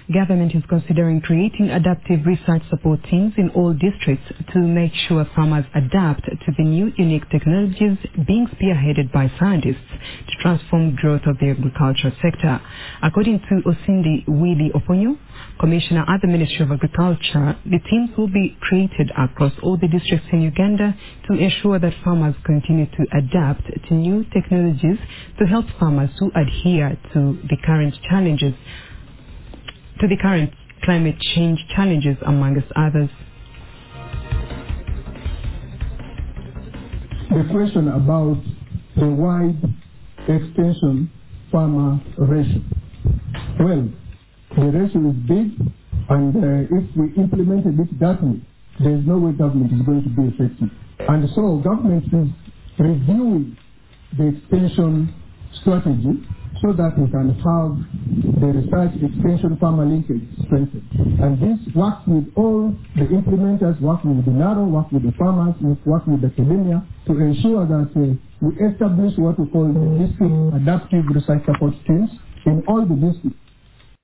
Government is considering creating adaptive research support teams in all districts to make sure farmers adapt to the new unique technologies being spearheaded by scientists to transform growth of the agricultural sector. According to Osindi Willie Oponyo, Commissioner at the Ministry of Agriculture, the teams will be created across all the districts in Uganda to ensure that farmers continue to adapt to new technologies to help farmers to adhere to the current climate change challenges, amongst others. The question about the wide extension farmer ratio. Well, the ratio is big, and if we implemented it that way, there is no way government is going to be effective. And so government is reviewing the extension strategy so that we can have the research extension farmer linkage strengthened. And this works with all the implementers, work with the NARO, work with the farmers, work with the academia to ensure that we establish what we call the district adaptive research support teams in all the districts,